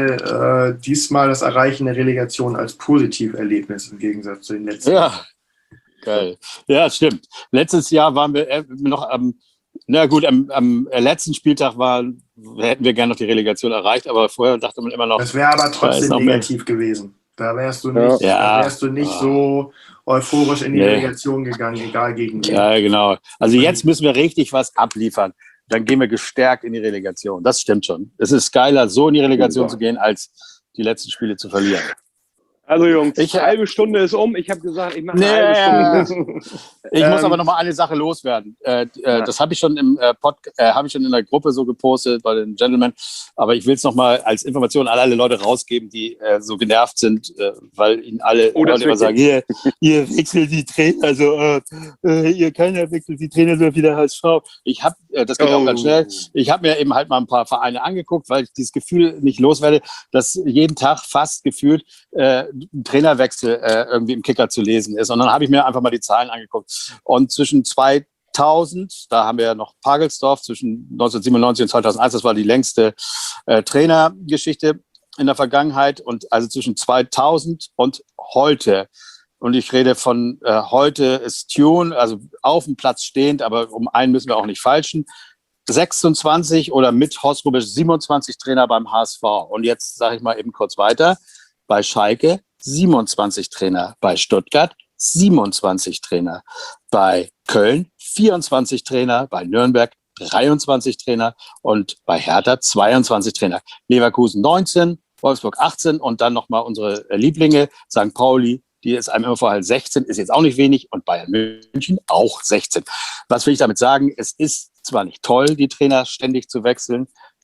Fall äh, diesmal das Erreichen der Relegation als Positiverlebnis im Gegensatz zu den letzten Jahren. Ja, geil. Ja, stimmt. Letztes Jahr waren wir äh, noch am, na gut, am, am letzten Spieltag war, hätten wir gerne noch die Relegation erreicht, aber vorher dachte man immer noch, Das wäre aber Da ist trotzdem noch mehr. negativ gewesen. Da wärst du Ja. nicht, Ja. da wärst du nicht Ja. so euphorisch in die Nee. Relegation gegangen, egal gegen wen. ja, genau. Also jetzt müssen wir richtig was abliefern. Dann gehen wir gestärkt in die Relegation. Das stimmt schon. Es ist geiler, so in die Relegation Ja. zu gehen, als die letzten Spiele zu verlieren. Also Jungs, Ich- eine halbe Stunde ist um. Ich habe gesagt, ich mache Nee. eine halbe Stunde. Ich muss Ähm, aber noch mal eine Sache loswerden. Äh, äh, Ja. Das habe ich schon im äh, Pod, äh, habe ich schon in der Gruppe so gepostet bei den Gentlemen. Aber ich will es noch mal als Information an alle Leute rausgeben, die äh, so genervt sind, äh, weil ihnen alle Oh, das Leute immer ist sagen: Ihr, ihr wechselt die Trainer, also äh, äh, ihr keiner wechselt die Trainer, so wie der H S V. Ich habe, äh, das geht auch Oh. ganz schnell. Ich habe mir eben halt mal ein paar Vereine angeguckt, weil ich dieses Gefühl nicht loswerde, dass jeden Tag fast gefühlt äh, ein Trainerwechsel äh, irgendwie im Kicker zu lesen ist. Und dann habe ich mir einfach mal die Zahlen angeguckt. Und zwischen zweitausend, da haben wir ja noch Pagelsdorf, zwischen neunzehnhundertsiebenundneunzig und zweitausendeins, das war die längste äh, Trainergeschichte in der Vergangenheit. Und also zwischen zweitausend und heute. Und ich rede von äh, heute ist Tune, also auf dem Platz stehend, aber um einen müssen wir auch nicht falschen. sechsundzwanzig oder mit Horst Rubisch siebenundzwanzig Trainer beim H S V. Und jetzt sage ich mal eben kurz weiter. Bei Schalke siebenundzwanzig Trainer, bei Stuttgart siebenundzwanzig Trainer, bei Köln vierundzwanzig Trainer, bei Nürnberg dreiundzwanzig Trainer und bei Hertha zweiundzwanzig Trainer. Leverkusen neunzehn, Wolfsburg achtzehn und dann nochmal unsere Lieblinge, Sankt Pauli, die ist einem immer vorher sechzehn, ist jetzt auch nicht wenig, und Bayern München auch sechzehn. Was will ich damit sagen? Es ist zwar nicht toll, die Trainer ständig zu wechseln,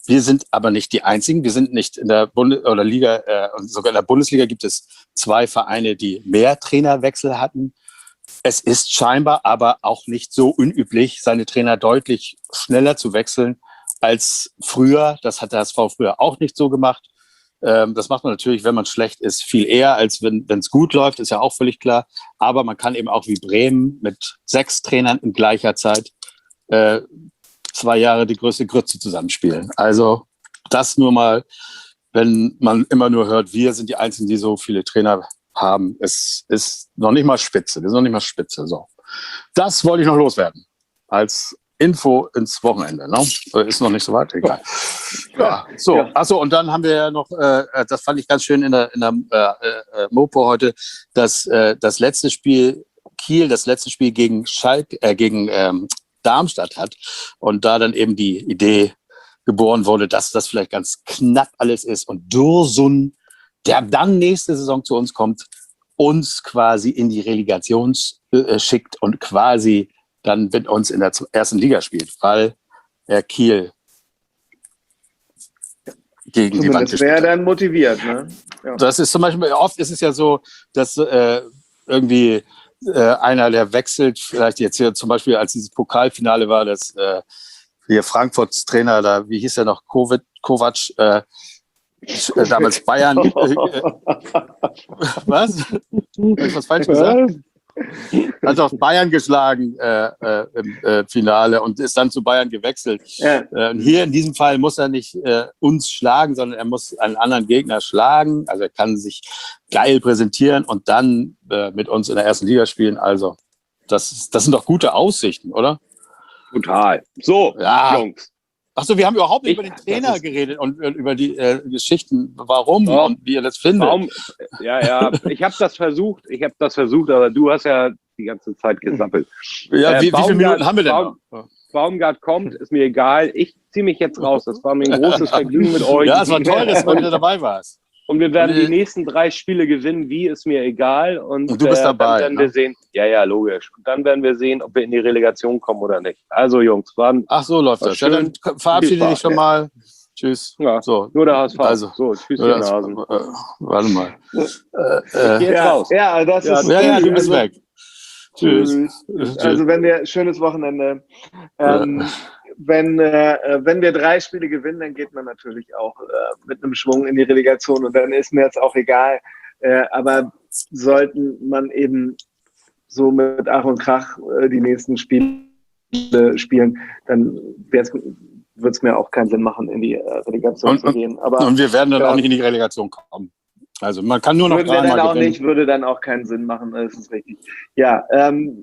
wir sind aber nicht die Einzigen. Wir sind nicht in der Bundes- oder Liga, äh, sogar in der Bundesliga gibt es zwei Vereine, die mehr Trainerwechsel hatten. Es ist scheinbar aber auch nicht so unüblich, seine Trainer deutlich schneller zu wechseln als früher. Das hat der H S V früher auch nicht so gemacht. Ähm, das macht man natürlich, wenn man schlecht ist, viel eher, als wenn es gut läuft, ist ja auch völlig klar. Aber man kann eben auch wie Bremen mit sechs Trainern in gleicher Zeit äh, zwei Jahre die größte Grütze zusammenspielen. Also das nur mal, wenn man immer nur hört, wir sind die Einzigen, die so viele Trainer haben. Es ist noch nicht mal Spitze. Wir sind noch nicht mal Spitze. So. Das wollte ich noch loswerden. Als Info ins Wochenende. Ne? Ist noch nicht so weit, egal. Ja, so. Ja. Achso, und dann haben wir ja noch, äh, das fand ich ganz schön in der, in der äh, äh, Mopo heute, dass äh, das letzte Spiel Kiel, das letzte Spiel gegen Schalke, äh, gegen ähm, Darmstadt hat und da dann eben die Idee geboren wurde, dass das vielleicht ganz knapp alles ist und Dursun, der dann nächste Saison zu uns kommt, uns quasi in die Relegation äh, schickt und quasi dann mit uns in der ersten Liga spielt, weil er Kiel gegen die Wand gespielt hat. Das wäre dann motiviert. Ne? Ja. Das ist zum Beispiel, oft ist es ja so, dass äh, irgendwie äh, einer, der wechselt, vielleicht jetzt hier zum Beispiel, als dieses Pokalfinale war, dass äh, hier Frankfurts Trainer, da, wie hieß er noch, Kovac, Kovac äh, äh, damals Bayern. Äh, äh, was? Habe ich was falsch gesagt? Hat auch Bayern geschlagen äh, äh, im äh, Finale und ist dann zu Bayern gewechselt. Ja. Äh, und hier in diesem Fall muss er nicht äh, uns schlagen, sondern er muss einen anderen Gegner schlagen. Also er kann sich geil präsentieren und dann äh, mit uns in der ersten Liga spielen. Also das, das sind doch gute Aussichten, oder? Total. So, ja. Jungs. Achso, wir haben überhaupt nicht Ich, über den Trainer geredet und äh, über die äh, Geschichten, warum oh, und wie ihr das findet. Warum? Ja, ja, ich habe das versucht, ich habe das versucht, aber du hast ja die ganze Zeit gesappelt. Ja, äh, wie, wie viele Minuten haben wir denn Baum, noch? Baumgart kommt, ist mir egal. Ich ziehe mich jetzt raus. Das war mir ein großes Vergnügen mit euch. Ja, es war toll, dass du wieder dabei warst. Und wir werden die nächsten drei Spiele gewinnen, wie, ist mir egal. Und, und du bist äh, dabei. Dann werden ne? wir sehen, ja, ja, logisch. Und dann werden wir sehen, ob wir in die Relegation kommen oder nicht. Also, Jungs, waren. Ach so, läuft das. Ja, dann verabschiede dich schon mal. Tschüss. Ja, so. Nur der H S V. Also, so, tschüss, ihr Nasen. Äh, warte mal. Äh, äh, ja, raus. ja, das ja, ist. Ja, ja, du bist also, weg. Tschüss. Tschüss. Also, wenn wir, schönes Wochenende. Ähm, ja. Wenn, äh, wenn wir drei Spiele gewinnen, dann geht man natürlich auch äh, mit einem Schwung in die Relegation und dann ist mir jetzt auch egal. Äh, aber sollten man eben so mit Ach und Krach äh, die nächsten Spiele spielen, dann wird es mir auch keinen Sinn machen, in die äh, Relegation und, zu gehen. Aber, und wir werden dann ja, auch nicht in die Relegation kommen. Also man kann nur noch würden wir dann auch gewinnen. nicht, würde dann auch keinen Sinn machen, das ist richtig. Ja, ähm,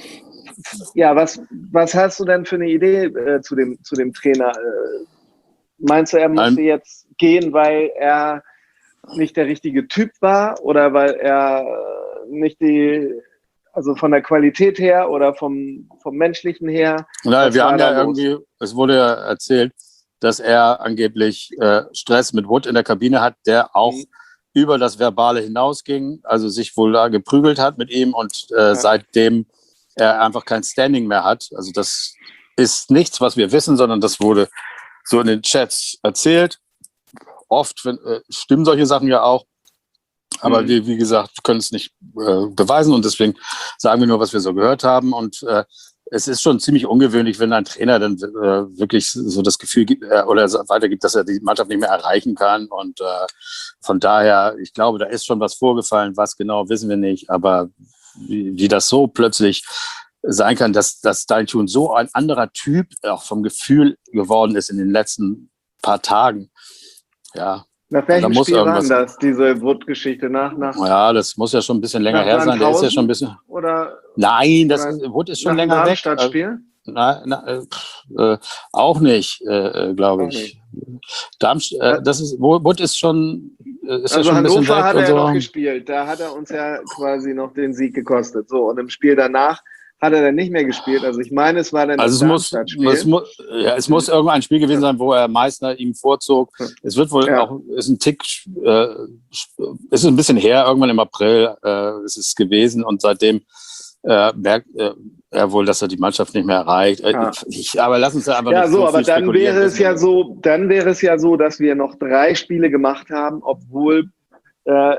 Ja, was, was hast du denn für eine Idee äh, zu, dem, zu dem Trainer? Äh, meinst du, er musste Nein. jetzt gehen, weil er nicht der richtige Typ war oder weil er nicht die, also von der Qualität her oder vom, vom Menschlichen her? Nein, wir haben ja los? irgendwie, es wurde ja erzählt, dass er angeblich äh, Stress mit Wood in der Kabine hat, der auch mhm. über das Verbale hinausging, also sich wohl da geprügelt hat mit ihm und äh, ja. seitdem er einfach kein Standing mehr hat. Also das ist nichts, was wir wissen, sondern das wurde so in den Chats erzählt. Oft wenn, äh, stimmen solche Sachen ja auch. Aber mhm. wir, wie gesagt, können es nicht äh, beweisen und deswegen sagen wir nur, was wir so gehört haben. Und äh, es ist schon ziemlich ungewöhnlich, wenn ein Trainer dann äh, wirklich so das Gefühl gibt äh, oder weitergibt, dass er die Mannschaft nicht mehr erreichen kann. Und äh, von daher, ich glaube, da ist schon was vorgefallen. Was genau, wissen wir nicht. Aber Wie, wie das so plötzlich sein kann, dass, dass Steintune so ein anderer Typ auch vom Gefühl geworden ist in den letzten paar Tagen. Ja. Nach welchem da Spiel war das, diese Wood-Geschichte? Nach, nach, ja, das muss ja schon ein bisschen länger her sein. Der ist ja schon ein bisschen. Oder, Nein, das ist, Wood ist schon länger weg. Darmstadt-Spiel? Na, na, äh, auch nicht, äh, glaube ich. Darmstadt, äh, das ist, Wood ist schon, äh, ist also ja schon ein bisschen Hannover weg hat und er so. noch gespielt. Da hat er uns ja quasi noch den Sieg gekostet. So, und im Spiel danach hat er dann nicht mehr gespielt. Also ich meine, es war dann also das es muss, es muss, ja, es muss irgendein Spiel gewesen sein, wo er Meißner ihm vorzog. Es wird wohl ja. auch, ist ein Tick, äh, ist ein bisschen her, irgendwann im April äh, ist es gewesen und seitdem äh, merkt äh, er wohl, dass er die Mannschaft nicht mehr erreicht. Äh, Ja. ich, aber lass uns da einfach Ja, nicht so, so aber viel dann spekulieren. wäre es ja so, dann wäre es ja so, dass wir noch drei Spiele gemacht haben, obwohl äh,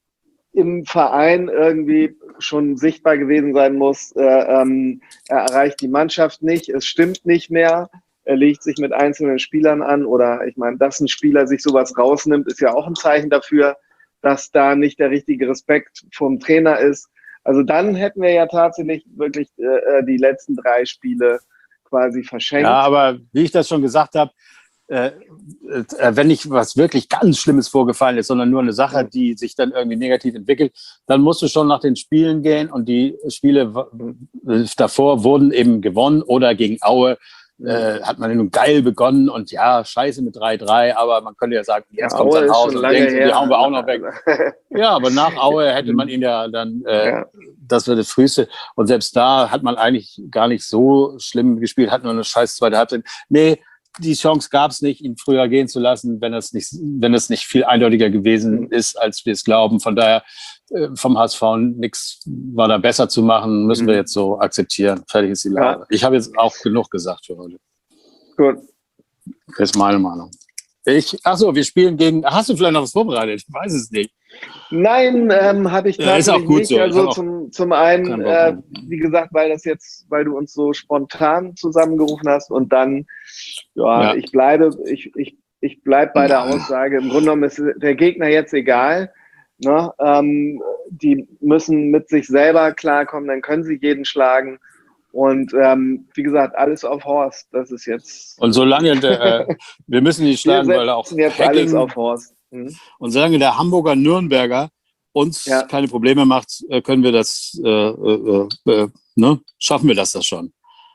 im Verein irgendwie schon sichtbar gewesen sein muss, äh, ähm, er erreicht die Mannschaft nicht, es stimmt nicht mehr, er legt sich mit einzelnen Spielern an oder ich meine, dass ein Spieler sich sowas rausnimmt, ist ja auch ein Zeichen dafür, dass da nicht der richtige Respekt vom Trainer ist. Also dann hätten wir ja tatsächlich wirklich äh, die letzten drei Spiele quasi verschenkt. Ja, aber wie ich das schon gesagt habe, äh, äh, wenn nicht was wirklich ganz Schlimmes vorgefallen ist, sondern nur eine Sache, die sich dann irgendwie negativ entwickelt, dann musst du schon nach den Spielen gehen und die Spiele w- davor wurden eben gewonnen oder gegen Aue äh, hat man nun geil begonnen und ja, scheiße mit drei drei, aber man könnte ja sagen, jetzt Ja, kommt Aue dann ist Haus schon und lange denkt, die her. hauen wir auch noch weg. Ja, aber nach Aue hätte man ihn ja dann, äh, Ja. das wäre das Früheste. Und selbst da hat man eigentlich gar nicht so schlimm gespielt, hat nur eine scheiß zweite Halbzeit. Nee, die Chance gab es nicht, ihn früher gehen zu lassen, wenn es nicht, wenn es nicht viel eindeutiger gewesen ist, als wir es glauben. Von daher, äh, vom H S V nichts war da besser zu machen, müssen Mhm. wir jetzt so akzeptieren. Fertig ist die Lage. Ja. Ich habe jetzt auch genug gesagt für heute. Gut. Das ist meine Meinung. Ich, ach so, wir spielen gegen, hast du vielleicht noch was vorbereitet? Ich weiß es nicht. Nein, ähm, habe ich Ja, ist tatsächlich auch gut nicht. so. Ich Also hab auch zum, zum einen, keinen Bock äh, mehr. wie gesagt, weil das jetzt, weil du uns so spontan zusammengerufen hast und dann, ja, Ja. ich bleibe, ich, ich, ich bleib bei der Nein. Aussage, im Grunde genommen ist der Gegner jetzt egal. Ne? Ähm, die müssen mit sich selber klarkommen, dann können sie jeden schlagen. Und ähm, wie gesagt, alles auf Horst. Das ist jetzt. Und solange der, äh, wir müssen die Wir schlagen, weil auch setzen jetzt alles Hacking, auf Horst. Hm? und solange der Hamburger Nürnberger uns Ja. keine Probleme macht, äh, können wir das, äh, äh, äh, ne? Schaffen wir das das schon.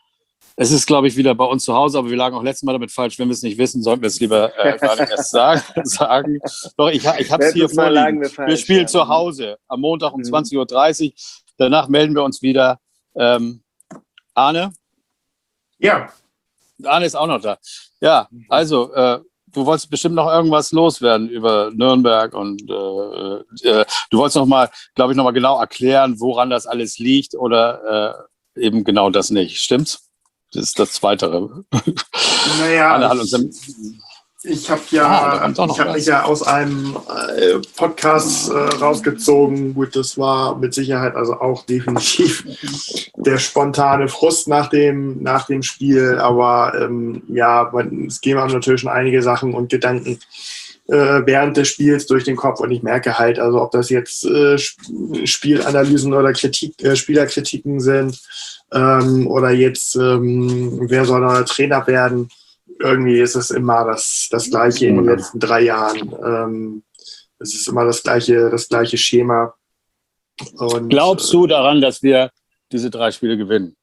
Es ist, glaube ich, wieder bei uns zu Hause, aber wir lagen auch letztes Mal damit falsch. Wenn wir es nicht wissen, sollten wir es lieber äh, gar nicht erst sagen. sagen. Doch, ich, ich habe es hier Letztes Mal lagen vorliegen. wir Wir, falsch, spielen ja. zu Hause am Montag um Mhm. zwanzig Uhr dreißig. Danach melden wir uns wieder. Ähm, Arne? Ja, Arne ist auch noch da. Ja, also, äh, du wolltest bestimmt noch irgendwas loswerden über Nürnberg und äh, äh, du wolltest noch mal, glaube ich, noch mal genau erklären, woran das alles liegt oder äh, eben genau das nicht. Stimmt's? Das ist das Zweite. naja, Arne hat uns im, ich habe Ah, da ja, kommt doch noch ich habe was. mich ja aus einem äh, Podcast äh, rausgezogen. Gut, das war mit Sicherheit also auch definitiv der spontane Frust nach dem, nach dem Spiel. Aber ähm, ja, man, es gehen einem natürlich schon einige Sachen und Gedanken äh, während des Spiels durch den Kopf. Und ich merke halt, also ob das jetzt äh, Sp- Spielanalysen oder Kritik, äh, Spielerkritiken sind ähm, oder jetzt, ähm, wer soll neuer Trainer werden. Irgendwie ist es immer das, das Gleiche in den letzten drei Jahren. Ähm, es ist immer das gleiche, das gleiche Schema. Und, glaubst du daran, dass wir diese drei Spiele gewinnen?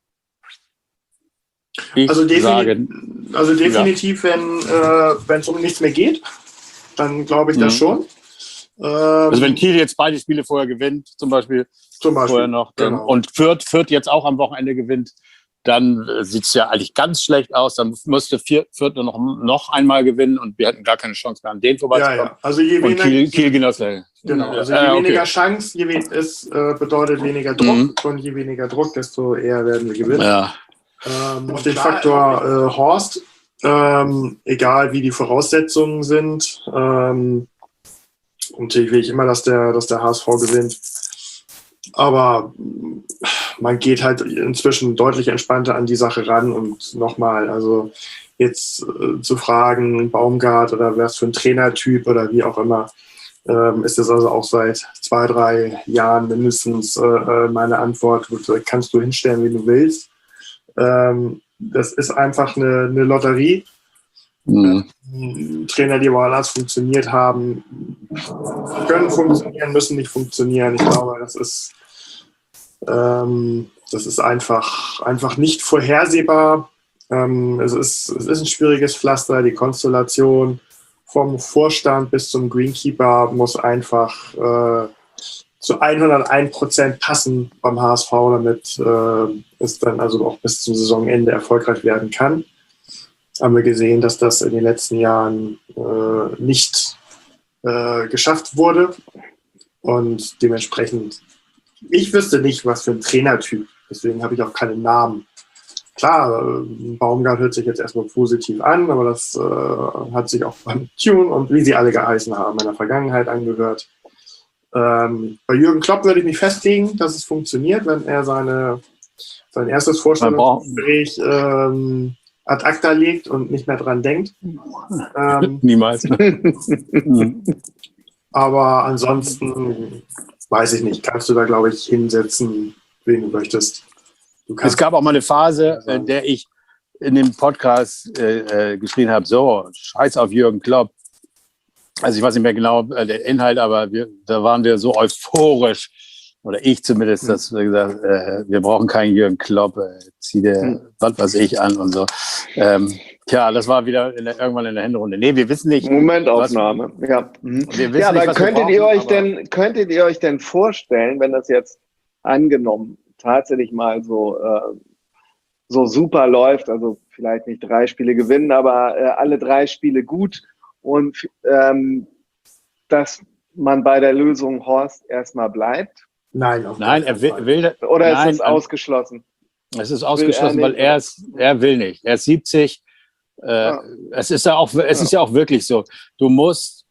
Ich also, defini sage, also definitiv, wenn äh, wenn es um nichts mehr geht, dann glaube ich das Mhm. schon. Ähm, also wenn Kiel jetzt beide Spiele vorher gewinnt, zum Beispiel, zum Beispiel vorher noch, dann, genau. und Fürth, Fürth jetzt auch am Wochenende gewinnt, dann äh, sieht es ja eigentlich ganz schlecht aus. Dann müsste Vier- Fürth nur noch, noch einmal gewinnen und wir hätten gar keine Chance mehr, an denen ja, vorbeizukommen. ja. Also je Und weniger, Kiel, Kiel genau das gleiche. genau, also je Äh, okay. weniger Chance, je we es äh, bedeutet weniger Druck Mhm. und je weniger Druck, desto eher werden wir gewinnen. Ja. Ähm, auf den Faktor äh, Horst, ähm, egal wie die Voraussetzungen sind, ähm, natürlich will ich immer, dass der, dass der H S V gewinnt. Aber man geht halt inzwischen deutlich entspannter an die Sache ran und nochmal, also jetzt äh, zu fragen, Baumgart oder was für ein Trainertyp oder wie auch immer, ähm, ist das also auch seit zwei, drei Jahren mindestens äh, meine Antwort. Kannst du hinstellen, wie du willst. Ähm, das ist einfach eine, eine Lotterie. Mhm. Trainer, die woanders funktioniert haben, können funktionieren, müssen nicht funktionieren. Ich glaube, das ist, ähm, das ist einfach, einfach nicht vorhersehbar. Ähm, es ist, es ist ein schwieriges Pflaster. Die Konstellation vom Vorstand bis zum Greenkeeper muss einfach äh, zu hunderteins Prozent passen beim H S V, damit äh, es dann also auch bis zum Saisonende erfolgreich werden kann. Haben wir gesehen, dass das in den letzten Jahren äh, nicht äh, geschafft wurde. Und dementsprechend ich wüsste nicht, was für ein Trainertyp. Deswegen habe ich auch keinen Namen. Klar, Baumgart hört sich jetzt erstmal positiv an, aber das äh, hat sich auch beim Tune und wie sie alle geheißen haben in der Vergangenheit angehört. Ähm, bei Jürgen Klopp würde ich mich festlegen, dass es funktioniert, wenn er seine, sein erstes Vorstellungsgespräch ähm, ad acta legt und nicht mehr dran denkt. Ähm, Niemals. aber ansonsten weiß ich nicht, kannst du da, glaube ich, hinsetzen, wen du möchtest. Du Es gab auch mal eine Phase, in der ich in dem Podcast äh, äh, geschrien habe, so, scheiß auf Jürgen Klopp. Also ich weiß nicht mehr genau äh, der Inhalt, aber wir, da waren wir so euphorisch, oder ich zumindest, mhm. dass wir gesagt äh, wir brauchen keinen Jürgen Klopp, äh, zieh dir mhm. was weiß ich an und so. Ähm, tja, das war wieder in der, irgendwann in der Hinrunde. Nee, wir wissen nicht. Momentaufnahme, was, ja. Mhm. Wir wissen ja, aber nicht, was könntet wir brauchen, ihr euch aber denn, könntet ihr euch denn vorstellen, wenn das jetzt angenommen tatsächlich mal so, äh, so super läuft, also vielleicht nicht drei Spiele gewinnen, aber äh, alle drei Spiele gut und ähm, dass man bei der Lösung Horst erstmal bleibt? Nein, auf Nein, er will, will oder nein, ist das ausgeschlossen? Es ist ausgeschlossen, er weil er ist, er will nicht. Er ist siebzig. Äh, ah. Es ist ja auch, es ist ja auch wirklich so. Du musst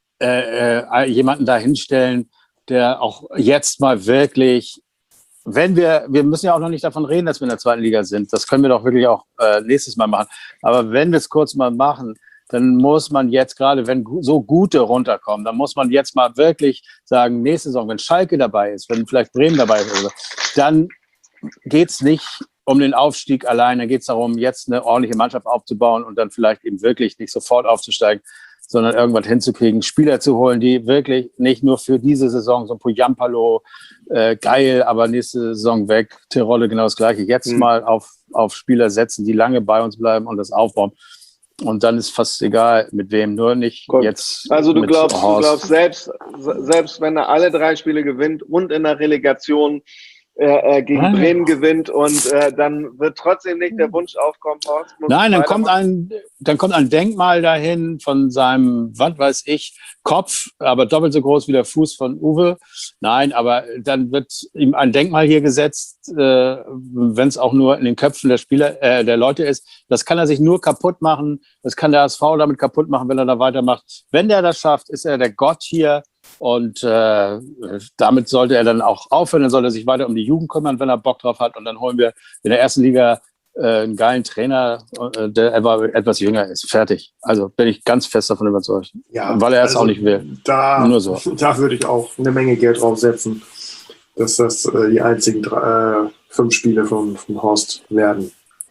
äh, äh, jemanden da hinstellen, der auch jetzt mal wirklich, wenn wir, wir müssen ja auch noch nicht davon reden, dass wir in der zweiten Liga sind. Das können wir doch wirklich auch äh, nächstes Mal machen. Aber wenn wir es kurz mal machen, dann muss man jetzt gerade, wenn so gute runterkommen, dann muss man jetzt mal wirklich sagen, nächste Saison, wenn Schalke dabei ist, wenn vielleicht Bremen dabei ist, oder so, dann geht es nicht um den Aufstieg allein, dann geht es darum, jetzt eine ordentliche Mannschaft aufzubauen und dann vielleicht eben wirklich nicht sofort aufzusteigen, sondern irgendwann hinzukriegen, Spieler zu holen, die wirklich nicht nur für diese Saison, so ein Pujampalo, äh, geil, aber nächste Saison weg, Tirole genau das Gleiche, jetzt mhm. mal auf, auf Spieler setzen, die lange bei uns bleiben und das aufbauen. Und dann ist fast egal, mit wem, nur nicht Gut. jetzt. Also du glaubst, du glaubst selbst, selbst wenn er alle drei Spiele gewinnt und in der Relegation äh, gegen Nein. Bremen gewinnt und äh, dann wird trotzdem nicht der Wunsch aufkommen, Horst. Nein, dann kommt ein, dann kommt ein Denkmal dahin von seinem, was weiß ich, Kopf, aber doppelt so groß wie der Fuß von Uwe. Nein, aber dann wird ihm ein Denkmal hier gesetzt, äh, wenn es auch nur in den Köpfen der Spieler, äh, der Leute ist. Das kann er sich nur kaputt machen. Das kann der H S V damit kaputt machen, wenn er da weitermacht. Wenn der das schafft, ist er der Gott hier. Und äh, damit sollte er dann auch aufhören, dann sollte er sich weiter um die Jugend kümmern, wenn er Bock drauf hat. Und dann holen wir in der ersten Liga äh, einen geilen Trainer, äh, der etwas jünger ist. Fertig. Also bin ich ganz fest davon überzeugt. Ja, weil er es also auch nicht will. Da, Nur so. Da würde ich auch eine Menge Geld draufsetzen, dass das äh, die einzigen drei, äh, fünf Spiele von, von Horst werden.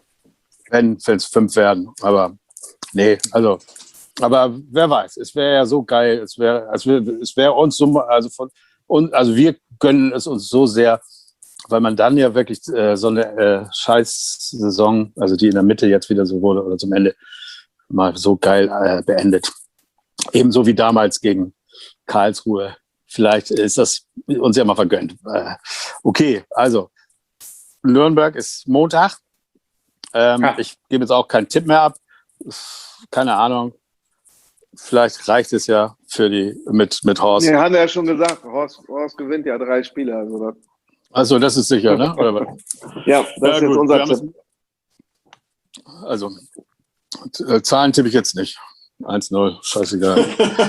Wenn es fünf werden. Aber nee, also... Aber wer weiß, es wäre ja so geil, es wäre es wär, es wär uns so, also von und also wir gönnen es uns so sehr, weil man dann ja wirklich äh, so eine äh, Scheiß-Saison, also die in der Mitte jetzt wieder so wurde oder zum Ende, mal so geil äh, beendet. Ebenso wie damals gegen Karlsruhe. Vielleicht ist das uns ja mal vergönnt. Äh, okay, also Nürnberg ist Montag. Ähm, ja. Ich gebe jetzt auch keinen Tipp mehr ab. Keine Ahnung. Vielleicht reicht es ja für die mit, mit Horst. Nee, haben wir ja schon gesagt. Horst, Horst gewinnt ja drei Spiele. Also das, also das ist sicher, ne? Oder was? Ja, das ja, ist jetzt gut. Unser Tipp. Also, äh, Zahlen tippe ich jetzt nicht. eins null, scheißegal.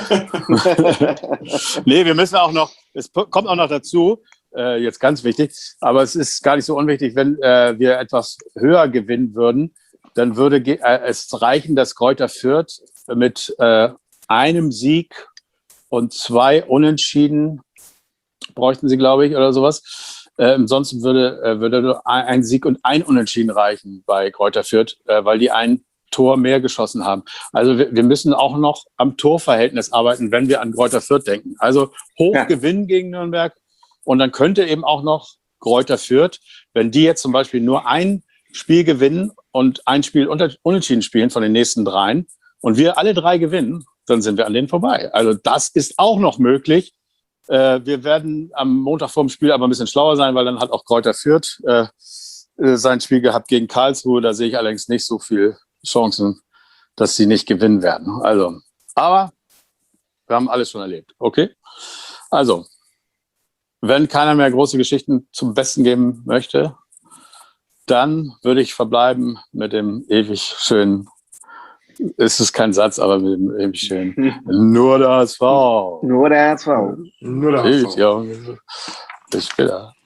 Nee, wir müssen auch noch, es kommt auch noch dazu, äh, jetzt ganz wichtig, aber es ist gar nicht so unwichtig, wenn äh, wir etwas höher gewinnen würden, dann würde äh, es reichen, dass Greuther Fürth mit äh, einem Sieg und zwei Unentschieden bräuchten sie, glaube ich, oder sowas. Äh, ansonsten würde, äh, würde nur ein Sieg und ein Unentschieden reichen bei Greuther Fürth, äh, weil die ein Tor mehr geschossen haben. Also wir, wir müssen auch noch am Torverhältnis arbeiten, wenn wir an Greuther Fürth denken. Also hoch ja. gewinnen gegen Nürnberg und dann könnte eben auch noch Greuther Fürth, wenn die jetzt zum Beispiel nur ein Spiel gewinnen und ein Spiel unter, unentschieden spielen von den nächsten dreien, und wir alle drei gewinnen, dann sind wir an denen vorbei. Also das ist auch noch möglich. Äh, wir werden am Montag vor dem Spiel aber ein bisschen schlauer sein, weil dann hat auch Greuther Fürth äh, sein Spiel gehabt gegen Karlsruhe. Da sehe ich allerdings nicht so viel Chancen, dass sie nicht gewinnen werden. Also, aber wir haben alles schon erlebt. Okay? Also, wenn keiner mehr große Geschichten zum Besten geben möchte, dann würde ich verbleiben mit dem ewig schönen, es ist kein Satz, aber mit dem ewig schönen, nur der H S V. Nur der H S V. Nur der H S V. Ja, bis später.